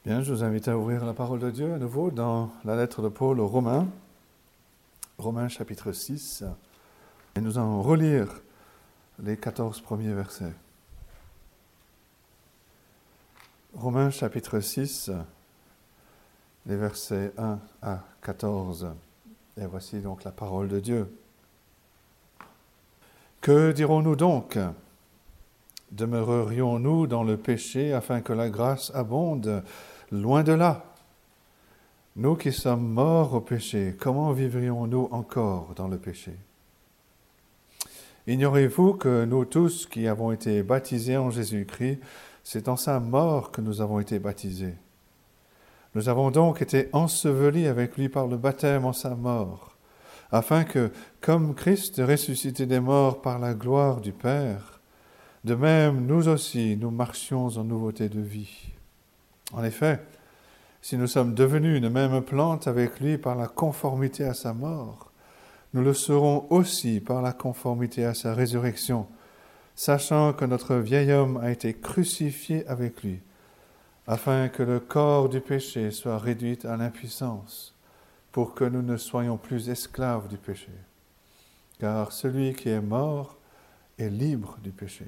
Bien, je vous invite à ouvrir la parole de Dieu à nouveau dans la lettre de Paul aux Romains, Romains chapitre 6, et nous allons relire les 14 premiers versets. Romains chapitre 6, les versets 1 à 14, et voici donc la parole de Dieu. Que dirons-nous donc ? Demeurerions-nous dans le péché afin que la grâce abonde ? Loin de là. Nous qui sommes morts au péché, comment vivrions-nous encore dans le péché ? Ignorez-vous que nous tous qui avons été baptisés en Jésus-Christ, c'est en sa mort que nous avons été baptisés. Nous avons donc été ensevelis avec lui par le baptême en sa mort, afin que, comme Christ est ressuscité des morts par la gloire du Père, de même nous aussi nous marchions en nouveauté de vie. En effet, si nous sommes devenus une même plante avec lui par la conformité à sa mort, nous le serons aussi par la conformité à sa résurrection, sachant que notre vieil homme a été crucifié avec lui, afin que le corps du péché soit réduit à l'impuissance, pour que nous ne soyons plus esclaves du péché. Car celui qui est mort est libre du péché.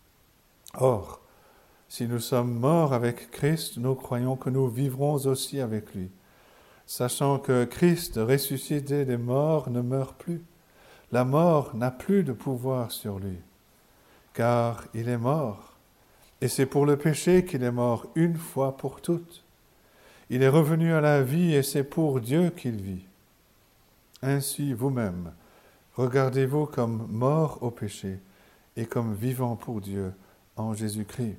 Or, si nous sommes morts avec Christ, nous croyons que nous vivrons aussi avec lui, sachant que Christ, ressuscité des morts, ne meurt plus. La mort n'a plus de pouvoir sur lui, car il est mort, et c'est pour le péché qu'il est mort une fois pour toutes. Il est revenu à la vie, et c'est pour Dieu qu'il vit. Ainsi, vous-même, regardez-vous comme morts au péché, et comme vivants pour Dieu en Jésus-Christ.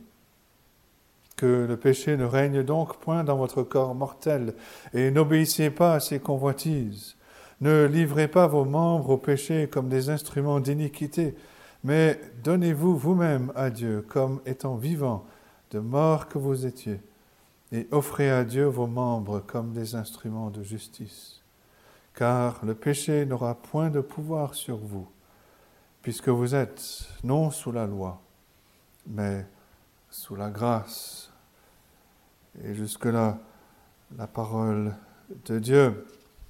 Que le péché ne règne donc point dans votre corps mortel, et n'obéissez pas à ses convoitises. Ne livrez pas vos membres au péché comme des instruments d'iniquité, mais donnez-vous vous-même à Dieu comme étant vivants, de mort que vous étiez, et offrez à Dieu vos membres comme des instruments de justice. Car le péché n'aura point de pouvoir sur vous, puisque vous êtes non sous la loi, mais sous la grâce. Et jusque-là, la parole de Dieu.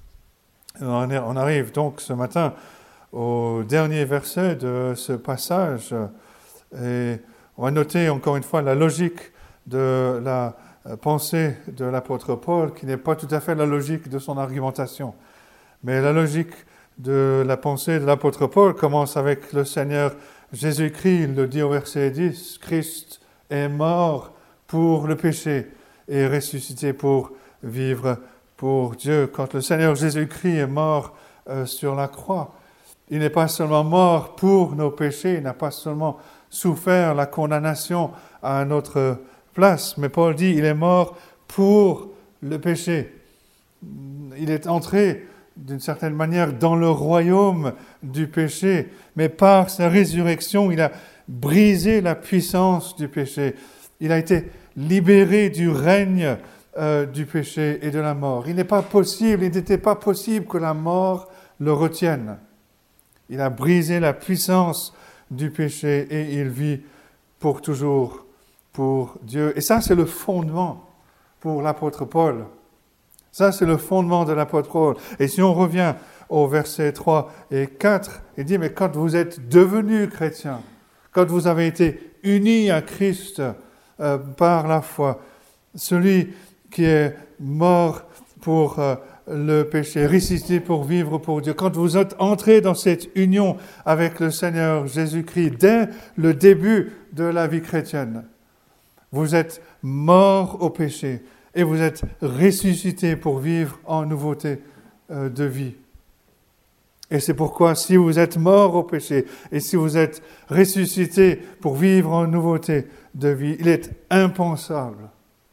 On arrive donc ce matin au dernier verset de ce passage. Et on va noter encore une fois la logique de la pensée de l'apôtre Paul, qui n'est pas tout à fait la logique de son argumentation. Mais la logique de la pensée de l'apôtre Paul commence avec le Seigneur Jésus-Christ. Il le dit au verset 10, « Christ est mort pour le péché et ressuscité pour vivre pour Dieu. » Quand le Seigneur Jésus-Christ est mort sur la croix, il n'est pas seulement mort pour nos péchés, il n'a pas seulement souffert la condamnation à notre place, mais Paul dit il est mort pour le péché. Il est entré d'une certaine manière dans le royaume du péché, mais par sa résurrection, il a brisé la puissance du péché. Il a été libéré du règne du péché et de la mort. Il n'était pas possible que la mort le retienne. Il a brisé la puissance du péché et il vit pour toujours pour Dieu. Et ça, c'est le fondement pour l'apôtre Paul. Ça, c'est le fondement de l'apôtre Paul. Et si on revient au versets 3 et 4, il dit, mais quand vous êtes devenus chrétiens, quand vous avez été unis à Christ par la foi, celui qui est mort pour le péché, ressuscité pour vivre pour Dieu, quand vous êtes entrés dans cette union avec le Seigneur Jésus-Christ, dès le début de la vie chrétienne, vous êtes morts au péché et vous êtes ressuscités pour vivre en nouveauté de vie. Et c'est pourquoi, si vous êtes morts au péché et si vous êtes ressuscités pour vivre en nouveauté de vie, il est impensable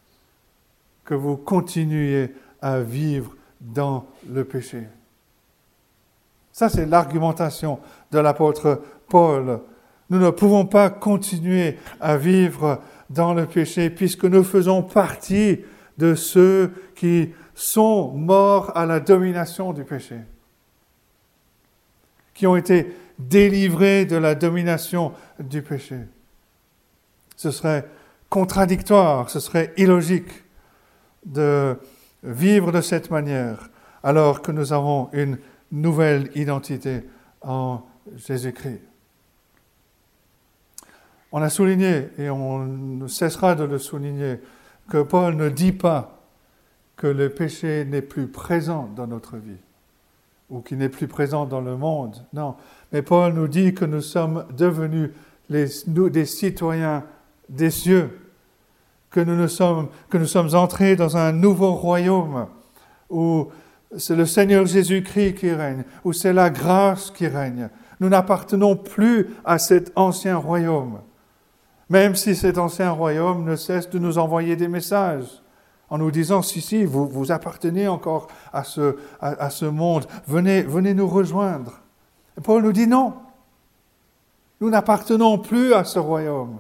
que vous continuiez à vivre dans le péché. Ça, c'est l'argumentation de l'apôtre Paul. Nous ne pouvons pas continuer à vivre dans le péché puisque nous faisons partie de ceux qui sont morts à la domination du péché, qui ont été délivrés de la domination du péché. Ce serait contradictoire, ce serait illogique de vivre de cette manière, alors que nous avons une nouvelle identité en Jésus-Christ. On a souligné, et on ne cessera de le souligner, que Paul ne dit pas que le péché n'est plus présent dans notre vie, ou qu'il n'est plus présent dans le monde. Non, mais Paul nous dit que nous sommes devenus des citoyens des cieux, que nous sommes entrés dans un nouveau royaume, où c'est le Seigneur Jésus-Christ qui règne, où c'est la grâce qui règne. Nous n'appartenons plus à cet ancien royaume, même si cet ancien royaume ne cesse de nous envoyer des messages, en nous disant, si, vous appartenez encore à ce monde, venez nous rejoindre. Et Paul nous dit non, nous n'appartenons plus à ce royaume.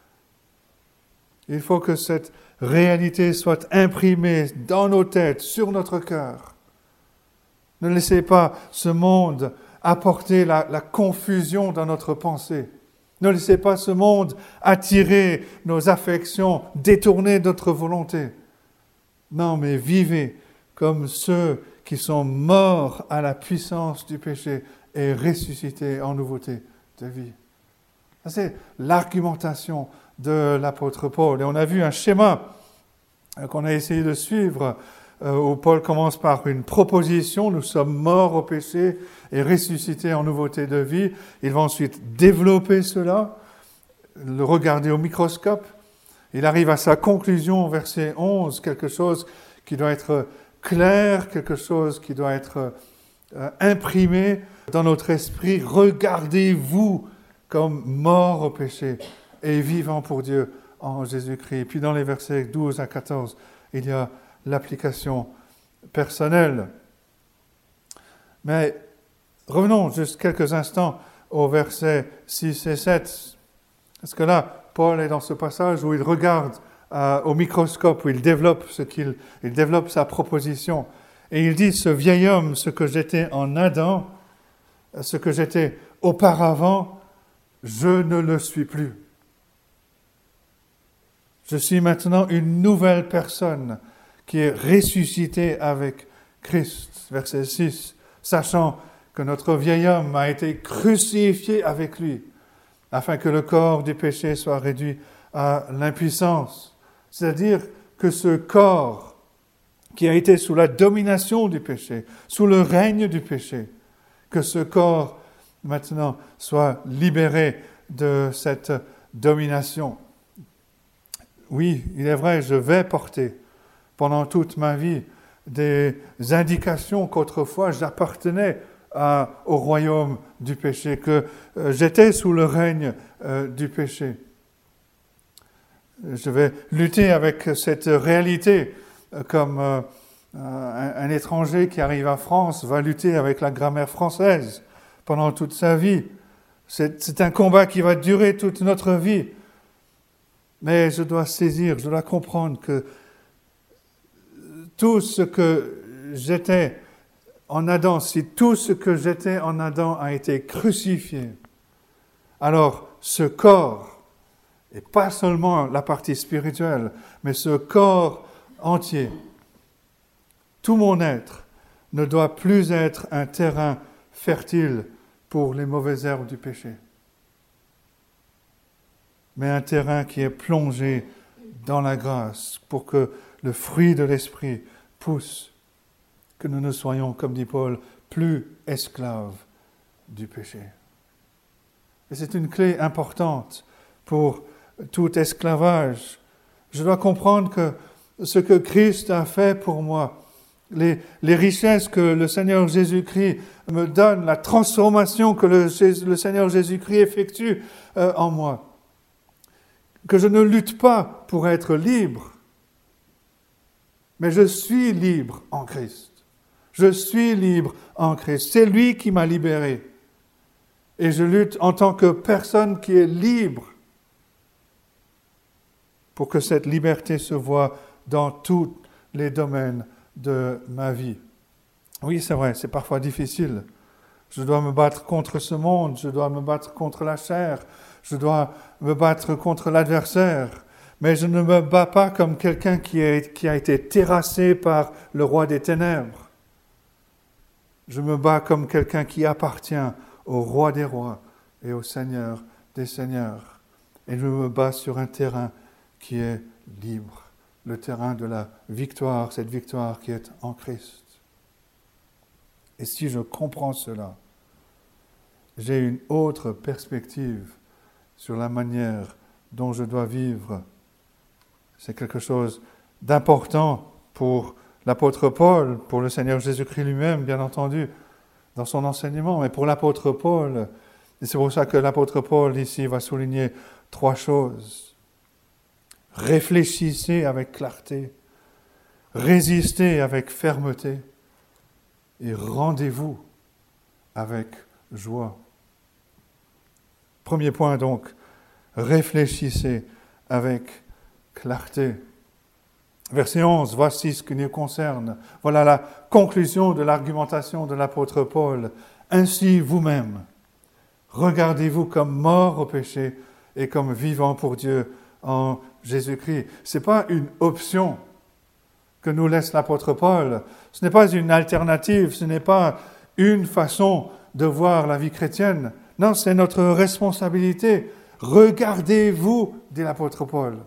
Il faut que cette réalité soit imprimée dans nos têtes, sur notre cœur. Ne laissez pas ce monde apporter la confusion dans notre pensée. Ne laissez pas ce monde attirer nos affections, détourner notre volonté. Non, mais vivez comme ceux qui sont morts à la puissance du péché et ressuscités en nouveauté de vie. Ça, c'est l'argumentation de l'apôtre Paul. Et on a vu un schéma qu'on a essayé de suivre, où Paul commence par une proposition, nous sommes morts au péché et ressuscités en nouveauté de vie. Il va ensuite développer cela, le regarder au microscope. Il arrive à sa conclusion, verset 11, quelque chose qui doit être clair, quelque chose qui doit être imprimé dans notre esprit. Regardez-vous comme morts au péché et vivants pour Dieu en Jésus-Christ. Puis dans les versets 12 à 14, il y a l'application personnelle. Mais revenons juste quelques instants aux versets 6 et 7. Parce que là, Paul est dans ce passage où il regarde au microscope, où il développe il développe sa proposition. Et il dit, ce vieil homme, ce que j'étais en Adam, ce que j'étais auparavant, je ne le suis plus. Je suis maintenant une nouvelle personne qui est ressuscitée avec Christ. Verset 6. Sachant que notre vieil homme a été crucifié avec lui, afin que le corps du péché soit réduit à l'impuissance. C'est-à-dire que ce corps qui a été sous la domination du péché, sous le règne du péché, que ce corps maintenant soit libéré de cette domination. Oui, il est vrai, je vais porter pendant toute ma vie des indications qu'autrefois j'appartenais au royaume du péché, que j'étais sous le règne du péché. Je vais lutter avec cette réalité comme un étranger qui arrive à France va lutter avec la grammaire française pendant toute sa vie. C'est un combat qui va durer toute notre vie. Mais je dois saisir, je dois comprendre que tout ce que j'étais en Adam, si tout ce que j'étais en Adam a été crucifié, alors ce corps, et pas seulement la partie spirituelle, mais ce corps entier, tout mon être, ne doit plus être un terrain fertile pour les mauvaises herbes du péché, mais un terrain qui est plongé dans la grâce pour que le fruit de l'esprit pousse, que nous ne soyons, comme dit Paul, plus esclaves du péché. Et c'est une clé importante pour tout esclavage. Je dois comprendre que ce que Christ a fait pour moi, les richesses que le Seigneur Jésus-Christ me donne, la transformation que le Seigneur Jésus-Christ effectue en moi, que je ne lutte pas pour être libre, mais je suis libre en Christ. Je suis libre en Christ. C'est lui qui m'a libéré. Et je lutte en tant que personne qui est libre pour que cette liberté se voie dans tous les domaines de ma vie. Oui, c'est vrai, c'est parfois difficile. Je dois me battre contre ce monde, je dois me battre contre la chair, je dois me battre contre l'adversaire. Mais je ne me bats pas comme quelqu'un qui a été terrassé par le roi des ténèbres. Je me bats comme quelqu'un qui appartient au roi des rois et au Seigneur des seigneurs. Et je me bats sur un terrain qui est libre, le terrain de la victoire, cette victoire qui est en Christ. Et si je comprends cela, j'ai une autre perspective sur la manière dont je dois vivre. C'est quelque chose d'important pour l'apôtre Paul, pour le Seigneur Jésus-Christ lui-même, bien entendu, dans son enseignement, mais pour l'apôtre Paul, et c'est pour ça que l'apôtre Paul, ici, va souligner 3 choses. Réfléchissez avec clarté, résistez avec fermeté, et rendez-vous avec joie. Premier point donc, réfléchissez avec clarté. Verset 11, voici ce qui nous concerne. Voilà la conclusion de l'argumentation de l'apôtre Paul. Ainsi vous-même, regardez-vous comme morts au péché et comme vivants pour Dieu en Jésus-Christ. Ce n'est pas une option que nous laisse l'apôtre Paul. Ce n'est pas une alternative, ce n'est pas une façon de voir la vie chrétienne. Non, c'est notre responsabilité. Regardez-vous, dit l'apôtre Paul.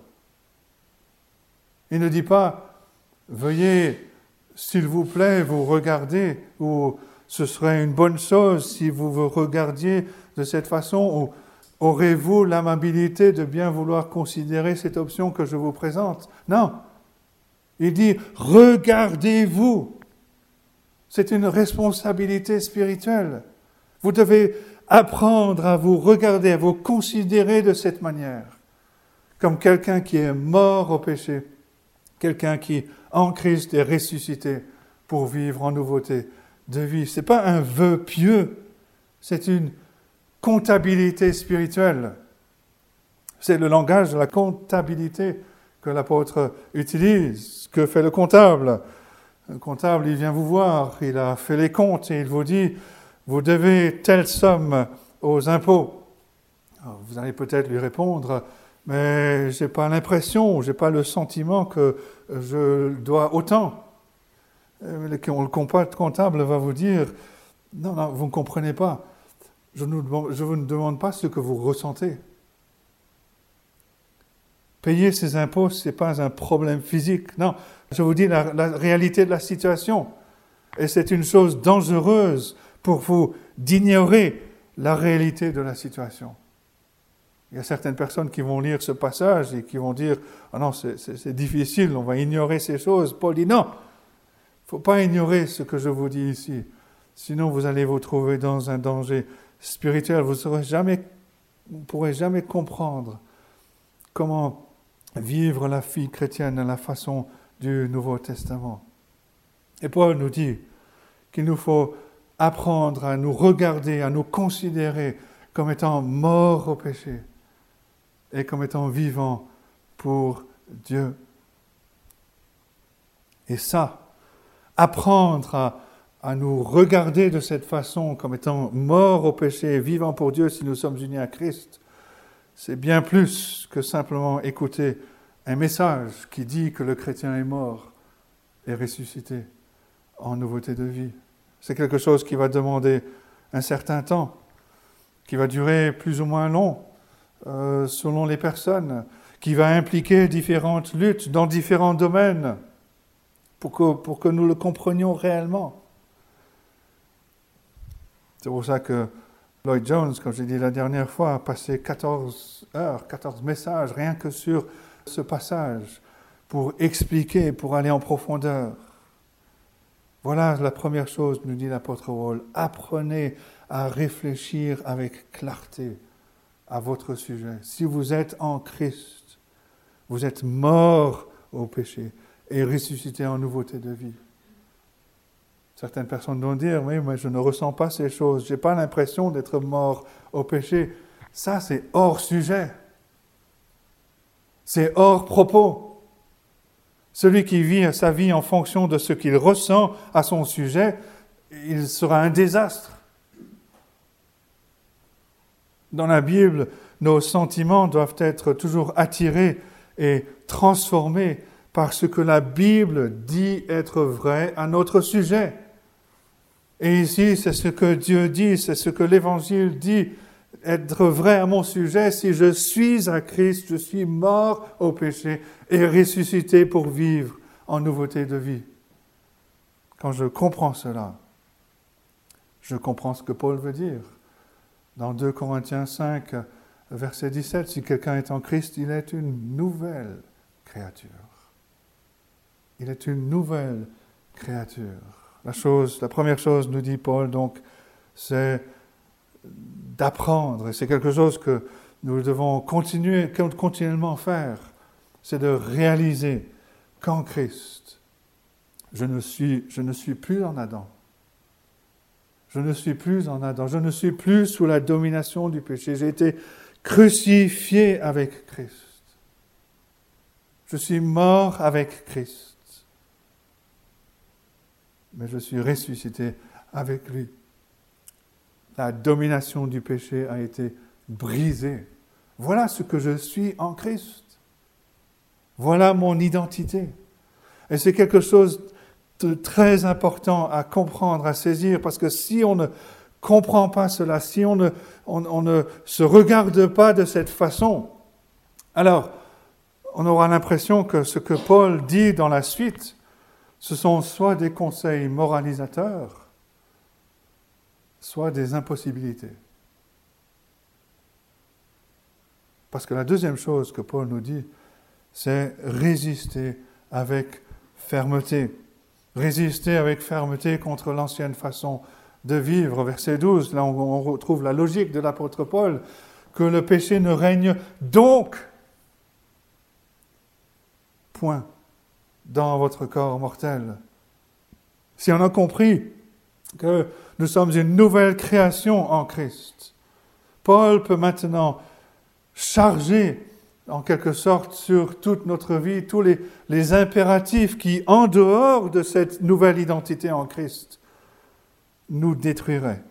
Il ne dit pas, veuillez, s'il vous plaît, vous regarder, ou ce serait une bonne chose si vous vous regardiez de cette façon, ou aurez-vous l'amabilité de bien vouloir considérer cette option que je vous présente? Non. Il dit, regardez-vous. C'est une responsabilité spirituelle. Vous devez apprendre à vous regarder, à vous considérer de cette manière, comme quelqu'un qui est mort au péché, quelqu'un qui, en Christ, est ressuscité pour vivre en nouveauté de vie. Ce n'est pas un vœu pieux, c'est une comptabilité spirituelle. C'est le langage de la comptabilité que l'apôtre utilise. Que fait le comptable? Le comptable, il vient vous voir, il a fait les comptes et il vous dit, vous devez telle somme aux impôts. Alors, vous allez peut-être lui répondre, mais je n'ai pas l'impression, je n'ai pas le sentiment que je dois autant. Le comptable va vous dire, non, vous ne comprenez pas. Je vous ne demande pas ce que vous ressentez. Payer ses impôts, ce n'est pas un problème physique. Non, je vous dis la réalité de la situation. Et c'est une chose dangereuse pour vous d'ignorer la réalité de la situation. Il y a certaines personnes qui vont lire ce passage et qui vont dire « Ah non, c'est difficile, on va ignorer ces choses. » Paul dit « Non, il ne faut pas ignorer ce que je vous dis ici. Sinon, vous allez vous trouver dans un danger spirituel. Vous ne pourrez jamais comprendre comment vivre la vie chrétienne à la façon du Nouveau Testament. » Et Paul nous dit qu'il nous faut apprendre à nous regarder, à nous considérer comme étant morts au péché et comme étant vivants pour Dieu. Et ça, apprendre à nous regarder de cette façon comme étant morts au péché et vivants pour Dieu si nous sommes unis à Christ, c'est bien plus que simplement écouter un message qui dit que le chrétien est mort et ressuscité en nouveauté de vie. C'est quelque chose qui va demander un certain temps, qui va durer plus ou moins long, selon les personnes, qui va impliquer différentes luttes dans différents domaines pour que nous le comprenions réellement. C'est pour ça que Lloyd Jones, comme j'ai dit la dernière fois, a passé 14 heures, 14 messages, rien que sur ce passage, pour expliquer, pour aller en profondeur. Voilà la première chose, nous dit l'apôtre Paul. Apprenez à réfléchir avec clarté à votre sujet. Si vous êtes en Christ, vous êtes mort au péché et ressuscité en nouveauté de vie. Certaines personnes vont dire, oui, mais je ne ressens pas ces choses, je n'ai pas l'impression d'être mort au péché. Ça, c'est hors sujet. C'est hors propos. Celui qui vit sa vie en fonction de ce qu'il ressent à son sujet, il sera un désastre. Dans la Bible, nos sentiments doivent être toujours attirés est transformé par ce que la Bible dit être vrai à notre sujet. Et ici, c'est ce que Dieu dit, c'est ce que l'Évangile dit, être vrai à mon sujet. Si je suis à Christ, je suis mort au péché et ressuscité pour vivre en nouveauté de vie. Quand je comprends cela, je comprends ce que Paul veut dire. Dans 2 Corinthiens 5, verset 17, si quelqu'un est en Christ, il est une nouvelle créature. Il est une nouvelle créature. La première chose, nous dit Paul, donc, c'est d'apprendre, et c'est quelque chose que nous devons continuellement faire, c'est de réaliser qu'en Christ, je ne suis plus en Adam. Je ne suis plus en Adam. Je ne suis plus sous la domination du péché. J'ai été crucifié avec Christ. Je suis mort avec Christ. Mais je suis ressuscité avec lui. La domination du péché a été brisée. Voilà ce que je suis en Christ. Voilà mon identité. Et c'est quelque chose de très important à comprendre, à saisir, parce que si on ne comprend pas cela, si on ne se regarde pas de cette façon, alors on aura l'impression que ce que Paul dit dans la suite, ce sont soit des conseils moralisateurs, soit des impossibilités. Parce que la deuxième chose que Paul nous dit, c'est résister avec fermeté. Résister avec fermeté contre l'ancienne façon de vivre. Verset 12, là on retrouve la logique de l'apôtre Paul, que le péché ne règne donc point dans votre corps mortel. Si on a compris que nous sommes une nouvelle création en Christ, Paul peut maintenant charger en quelque sorte sur toute notre vie tous les impératifs qui, en dehors de cette nouvelle identité en Christ, nous détruiraient.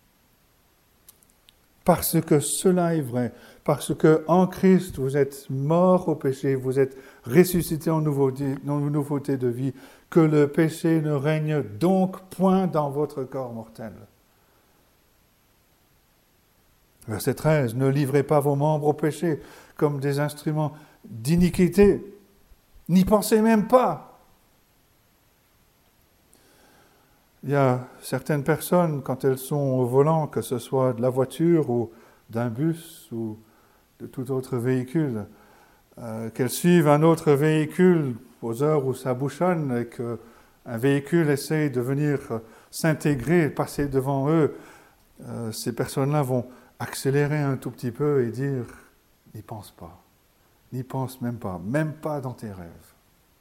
Parce que cela est vrai, parce que en Christ, vous êtes morts au péché, vous êtes ressuscités en nouveauté de vie, que le péché ne règne donc point dans votre corps mortel. Verset 13, ne livrez pas vos membres au péché comme des instruments d'iniquité, n'y pensez même pas. Il y a certaines personnes, quand elles sont au volant, que ce soit de la voiture ou d'un bus ou de tout autre véhicule, qu'elles suivent un autre véhicule aux heures où ça bouchonne et qu'un véhicule essaye de venir s'intégrer, passer devant eux, ces personnes-là vont accélérer un tout petit peu et dire « n'y pense pas, n'y pense même pas dans tes rêves ».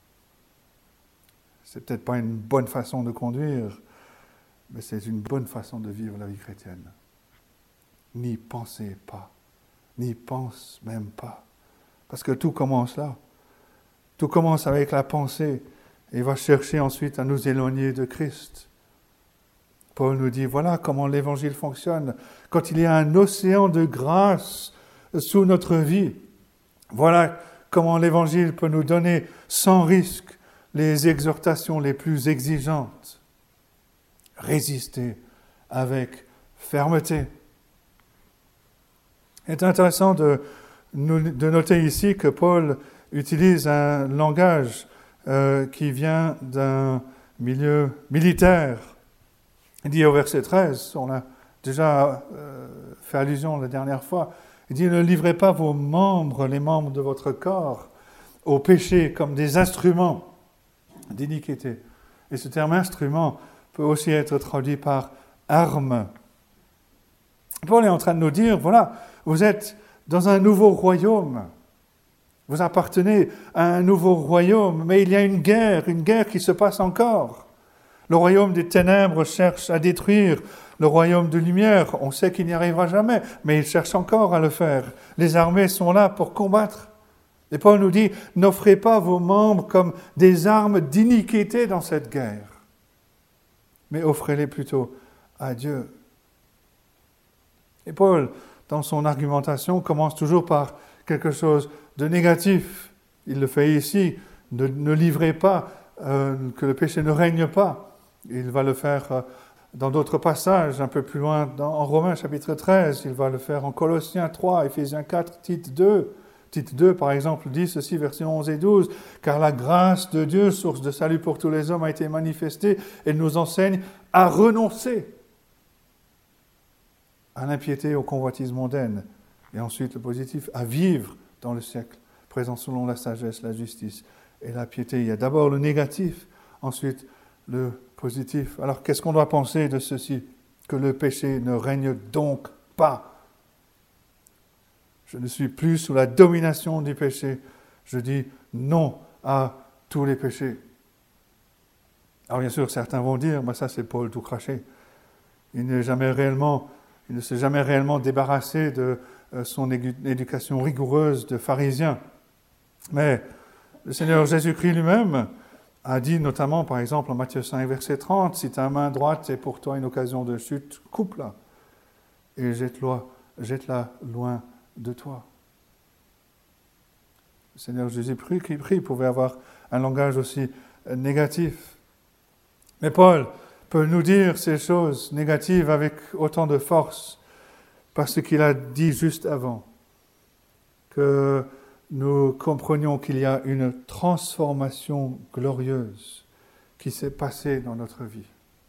C'est peut-être pas une bonne façon de conduire, mais c'est une bonne façon de vivre la vie chrétienne. N'y pensez pas, n'y pense même pas. Parce que tout commence là. Tout commence avec la pensée et va chercher ensuite à nous éloigner de Christ. Paul nous dit, voilà comment l'Évangile fonctionne. Quand il y a un océan de grâce sous notre vie, voilà comment l'Évangile peut nous donner sans risque les exhortations les plus exigeantes. Résister avec fermeté. Il est intéressant de noter ici que Paul utilise un langage qui vient d'un milieu militaire. Il dit au verset 13, on a déjà fait allusion la dernière fois, il dit « Ne livrez pas vos membres, les membres de votre corps, au péché comme des instruments d'iniquité. » Et ce terme « instrument » peut aussi être traduit par « arme ». Paul est en train de nous dire, voilà, vous êtes dans un nouveau royaume. Vous appartenez à un nouveau royaume, mais il y a une guerre qui se passe encore. Le royaume des ténèbres cherche à détruire le royaume de lumière. On sait qu'il n'y arrivera jamais, mais il cherche encore à le faire. Les armées sont là pour combattre. Et Paul nous dit, n'offrez pas vos membres comme des armes d'iniquité dans cette guerre, mais offrez-les plutôt à Dieu. Et Paul, dans son argumentation, commence toujours par quelque chose de négatif. Il le fait ici. Ne livrez pas, que le péché ne règne pas. Il va le faire dans d'autres passages, un peu plus loin en Romains chapitre 13. Il va le faire en Colossiens 3, Éphésiens 4, Tite 2. Tite 2, par exemple, dit ceci, versets 11 et 12. « Car la grâce de Dieu, source de salut pour tous les hommes, a été manifestée. Elle nous enseigne à renoncer à l'impiété, aux convoitises mondaines. » Et ensuite, le positif, à vivre dans le siècle présent selon la sagesse, la justice et la piété. Il y a d'abord le négatif, ensuite le positif. Alors, qu'est-ce qu'on doit penser de ceci? Que le péché ne règne donc pas. Je ne suis plus sous la domination du péché. Je dis non à tous les péchés. Alors bien sûr, certains vont dire, ça c'est Paul tout craché. Il ne s'est jamais réellement débarrassé de son éducation rigoureuse de pharisien. Mais le Seigneur Jésus-Christ lui-même a dit notamment, par exemple, en Matthieu 5, verset 30, « Si ta main droite est pour toi une occasion de chute, coupe-la et jette-la loin de toi. » Le Seigneur Jésus-Christ pouvait avoir un langage aussi négatif. Mais Paul peut nous dire ces choses négatives avec autant de force parce qu'il a dit juste avant que nous comprenions qu'il y a une transformation glorieuse qui s'est passée dans notre vie.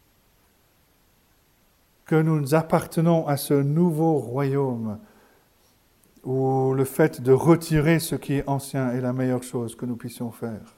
Que nous appartenons à ce nouveau royaume où le fait de retirer ce qui est ancien est la meilleure chose que nous puissions faire.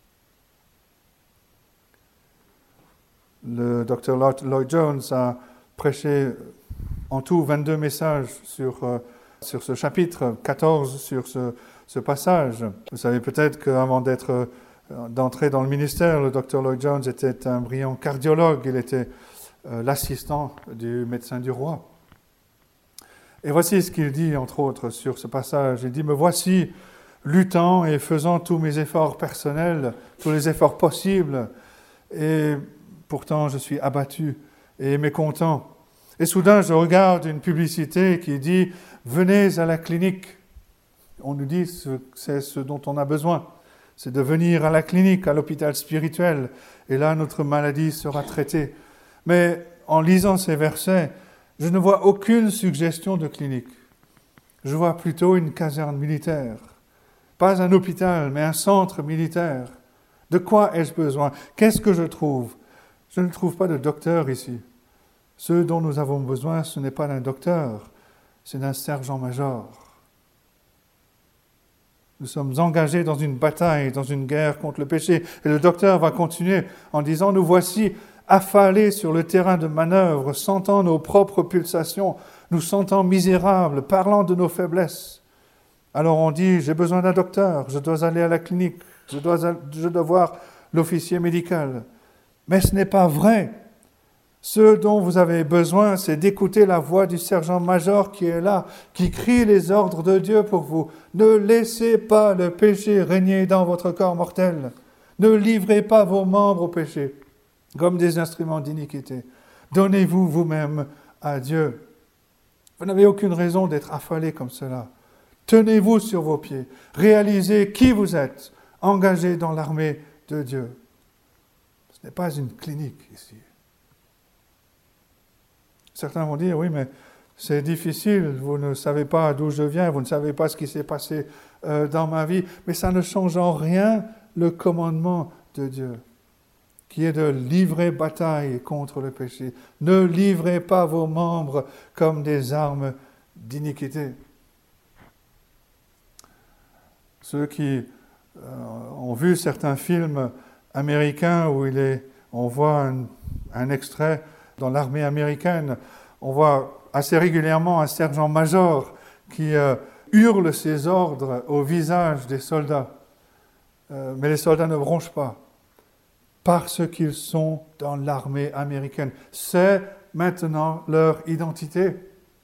Le Dr. Lloyd Jones a prêché en tout 22 messages sur ce chapitre, 14 sur ce passage. Vous savez peut-être qu'avant d'entrer dans le ministère, le Dr. Lloyd Jones était un brillant cardiologue. Il était l'assistant du médecin du roi. Et voici ce qu'il dit, entre autres, sur ce passage. Il dit « Me voici luttant et faisant tous mes efforts personnels, tous les efforts possibles, et pourtant je suis abattu et mécontent. Et soudain, je regarde une publicité qui dit « Venez à la clinique ». On nous dit que c'est ce dont on a besoin. C'est de venir à la clinique, à l'hôpital spirituel, et là, notre maladie sera traitée. Mais en lisant ces versets, je ne vois aucune suggestion de clinique. Je vois plutôt une caserne militaire. Pas un hôpital, mais un centre militaire. De quoi ai-je besoin? Qu'est-ce que je trouve? Je ne trouve pas de docteur ici. Ce dont nous avons besoin, ce n'est pas d'un docteur, c'est d'un sergent-major. Nous sommes engagés dans une bataille, dans une guerre contre le péché. Et le docteur va continuer en disant, nous voici affalés sur le terrain de manœuvre, sentant nos propres pulsations, nous sentant misérables, parlant de nos faiblesses. Alors on dit, j'ai besoin d'un docteur, je dois aller à la clinique, je dois voir l'officier médical. Mais ce n'est pas vrai. Ce dont vous avez besoin, c'est d'écouter la voix du sergent-major qui est là, qui crie les ordres de Dieu pour vous. Ne laissez pas le péché régner dans votre corps mortel. Ne livrez pas vos membres au péché comme des instruments d'iniquité. Donnez-vous vous-même à Dieu. Vous n'avez aucune raison d'être affalé comme cela. Tenez-vous sur vos pieds. Réalisez qui vous êtes, engagé dans l'armée de Dieu. Ce n'est pas une clinique ici. Certains vont dire, oui, mais c'est difficile, vous ne savez pas d'où je viens, vous ne savez pas ce qui s'est passé dans ma vie, mais ça ne change en rien le commandement de Dieu, qui est de livrer bataille contre le péché. Ne livrez pas vos membres comme des armes d'iniquité. Ceux qui ont vu certains films américains où on voit un extrait dans l'armée américaine, on voit assez régulièrement un sergent-major qui hurle ses ordres au visage des soldats. Mais les soldats ne bronchent pas, parce qu'ils sont dans l'armée américaine. C'est maintenant leur identité.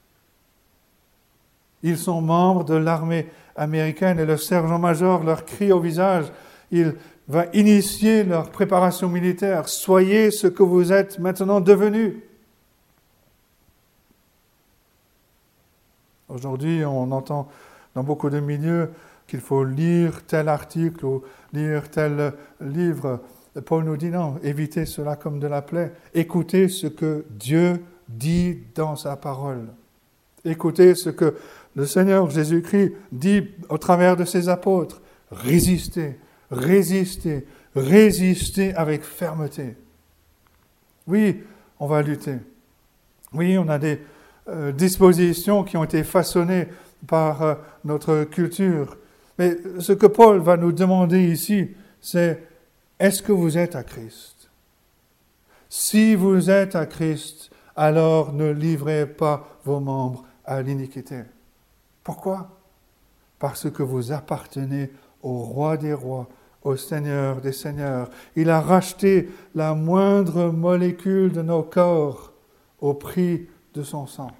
Ils sont membres de l'armée américaine et le sergent-major leur crie au visage. Il va initier leur préparation militaire. Soyez ce que vous êtes maintenant devenus. Aujourd'hui, on entend dans beaucoup de milieux qu'il faut lire tel article ou lire tel livre. Paul nous dit non, évitez cela comme de la plaie. Écoutez ce que Dieu dit dans sa parole. Écoutez ce que le Seigneur Jésus-Christ dit au travers de ses apôtres. Résistez, résistez, résistez avec fermeté. Oui, on va lutter. Oui, on a des dispositions qui ont été façonnées par notre culture. Mais ce que Paul va nous demander ici, c'est est-ce que vous êtes à Christ? Si vous êtes à Christ, alors ne livrez pas vos membres à l'iniquité. Pourquoi? Parce que vous appartenez au Roi des rois, au Seigneur des seigneurs. Il a racheté la moindre molécule de nos corps au prix de son sang.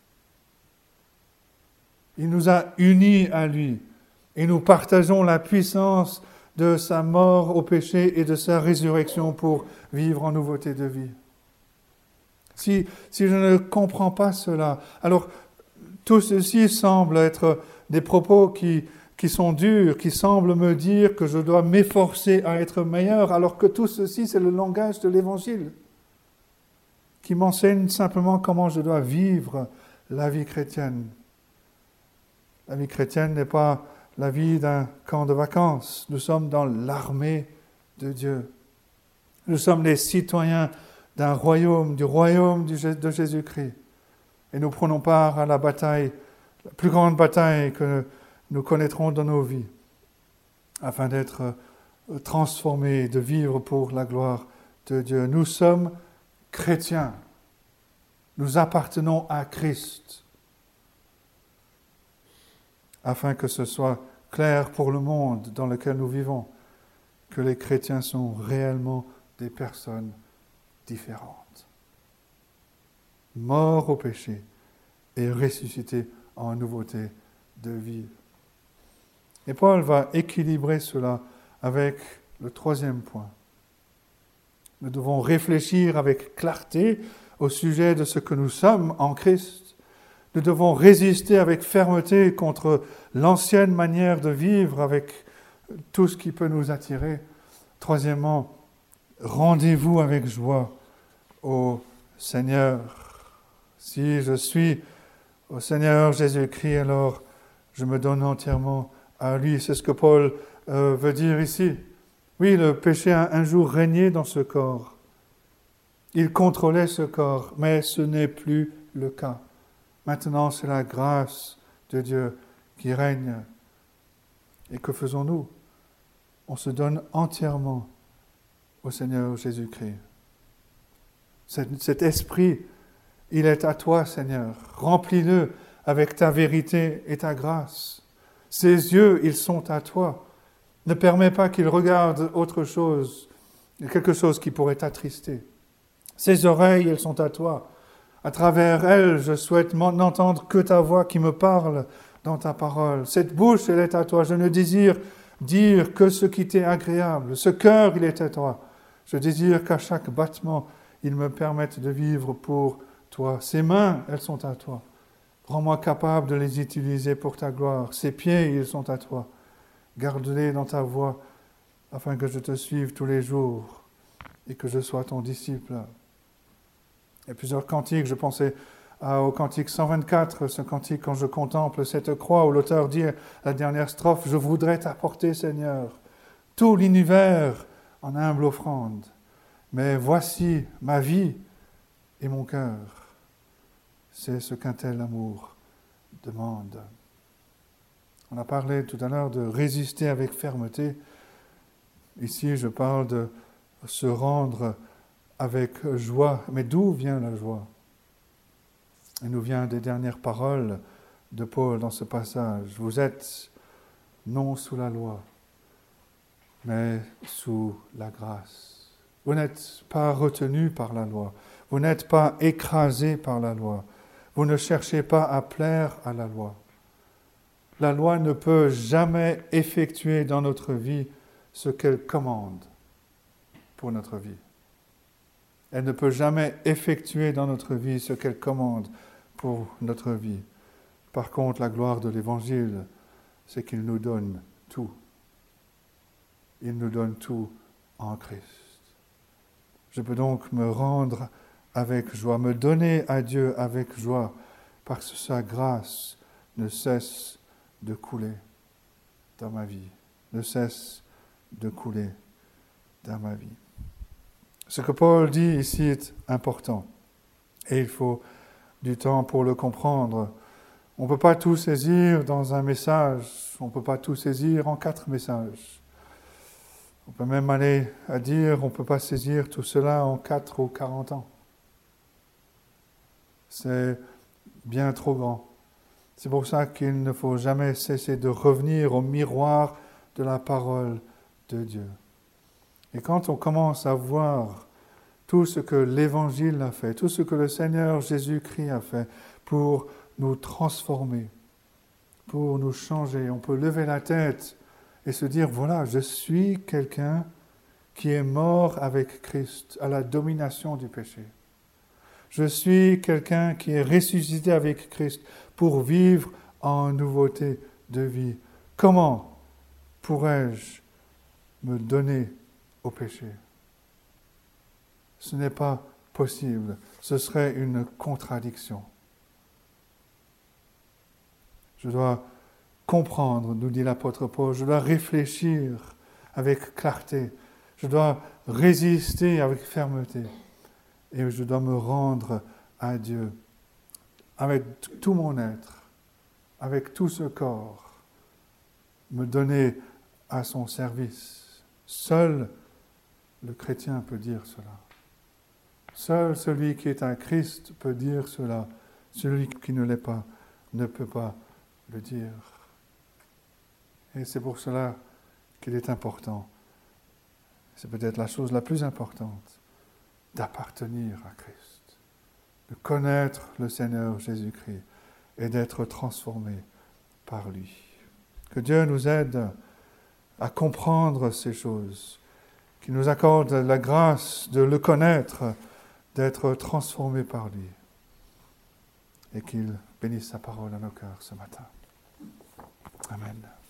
Il nous a unis à lui et nous partageons la puissance de sa mort au péché et de sa résurrection pour vivre en nouveauté de vie. Si je ne comprends pas cela, alors tout ceci semble être des propos qui sont durs, qui semblent me dire que je dois m'efforcer à être meilleur, alors que tout ceci, c'est le langage de l'Évangile, qui m'enseigne simplement comment je dois vivre la vie chrétienne. La vie chrétienne n'est pas la vie d'un camp de vacances. Nous sommes dans l'armée de Dieu. Nous sommes les citoyens d'un royaume, du royaume de Jésus-Christ. Et nous prenons part à la bataille, la plus grande bataille que nous connaîtrons dans nos vies, afin d'être transformés, de vivre pour la gloire de Dieu. Nous sommes chrétiens. Nous appartenons à Christ, afin que ce soit clair pour le monde dans lequel nous vivons, que les chrétiens sont réellement des personnes différentes, morts au péché et ressuscités en nouveauté de vie. Et Paul va équilibrer cela avec le troisième point. Nous devons réfléchir avec clarté au sujet de ce que nous sommes en Christ. Nous devons résister avec fermeté contre l'ancienne manière de vivre, avec tout ce qui peut nous attirer. Troisièmement, rendez-vous avec joie au Seigneur. Si je suis au Seigneur Jésus-Christ, alors je me donne entièrement à lui. C'est ce que Paul veut dire ici. Oui, le péché a un jour régné dans ce corps. Il contrôlait ce corps, mais ce n'est plus le cas. Maintenant, c'est la grâce de Dieu qui règne. Et que faisons-nous? On se donne entièrement au Seigneur Jésus-Christ. Cet esprit, il est à toi, Seigneur. Remplis-le avec ta vérité et ta grâce. Ses yeux, ils sont à toi. Ne permets pas qu'il regarde autre chose, quelque chose qui pourrait t'attrister. Ses oreilles, elles sont à toi. À travers elles, je souhaite n'entendre que ta voix qui me parle dans ta parole. Cette bouche, elle est à toi. Je ne désire dire que ce qui t'est agréable. Ce cœur, il est à toi. Je désire qu'à chaque battement, il me permette de vivre pour toi. Ces mains, elles sont à toi. Rends-moi capable de les utiliser pour ta gloire. Ces pieds, ils sont à toi. Garde-les dans ta voie, afin que je te suive tous les jours et que je sois ton disciple. Il y a plusieurs cantiques, je pensais au cantique 124, ce cantique quand je contemple cette croix où l'auteur dit la dernière strophe, « Je voudrais t'apporter, Seigneur, tout l'univers en humble offrande, mais voici ma vie et mon cœur. » C'est ce qu'un tel amour demande. On a parlé tout à l'heure de résister avec fermeté. Ici, je parle de se rendre avec joie. Mais d'où vient la joie? Elle nous vient des dernières paroles de Paul dans ce passage. Vous êtes non sous la loi, mais sous la grâce. Vous n'êtes pas retenu par la loi. Vous n'êtes pas écrasé par la loi. Vous ne cherchez pas à plaire à la loi. La loi ne peut jamais effectuer dans notre vie ce qu'elle commande pour notre vie. Elle ne peut jamais effectuer dans notre vie ce qu'elle commande pour notre vie. Par contre, la gloire de l'Évangile, c'est qu'il nous donne tout. Il nous donne tout en Christ. Je peux donc me rendre avec joie, me donner à Dieu avec joie, parce que sa grâce ne cesse de couler dans ma vie, ne cesse de couler dans ma vie. Ce que Paul dit ici est important, et il faut du temps pour le comprendre. On ne peut pas tout saisir dans un message, on ne peut pas tout saisir en 4 messages. On peut même aller à dire, on ne peut pas saisir tout cela en 4 ou 40 ans. C'est bien trop grand. C'est pour ça qu'il ne faut jamais cesser de revenir au miroir de la parole de Dieu. Et quand on commence à voir tout ce que l'Évangile a fait, tout ce que le Seigneur Jésus-Christ a fait pour nous transformer, pour nous changer, on peut lever la tête et se dire, voilà, je suis quelqu'un qui est mort avec Christ à la domination du péché. Je suis quelqu'un qui est ressuscité avec Christ pour vivre en nouveauté de vie. Comment pourrais-je me donner au péché? Ce n'est pas possible. Ce serait une contradiction. Je dois comprendre, nous dit l'apôtre Paul, je dois réfléchir avec clarté, je dois résister avec fermeté et je dois me rendre à Dieu avec tout mon être, avec tout ce corps, me donner à son service. Seul le chrétien peut dire cela. Seul celui qui est un Christ peut dire cela. Celui qui ne l'est pas ne peut pas le dire. Et c'est pour cela qu'il est important, c'est peut-être la chose la plus importante, d'appartenir à Christ, de connaître le Seigneur Jésus-Christ et d'être transformé par lui. Que Dieu nous aide à comprendre ces choses, qu'il nous accorde la grâce de le connaître, d'être transformé par lui, et qu'il bénisse sa parole à nos cœurs ce matin. Amen.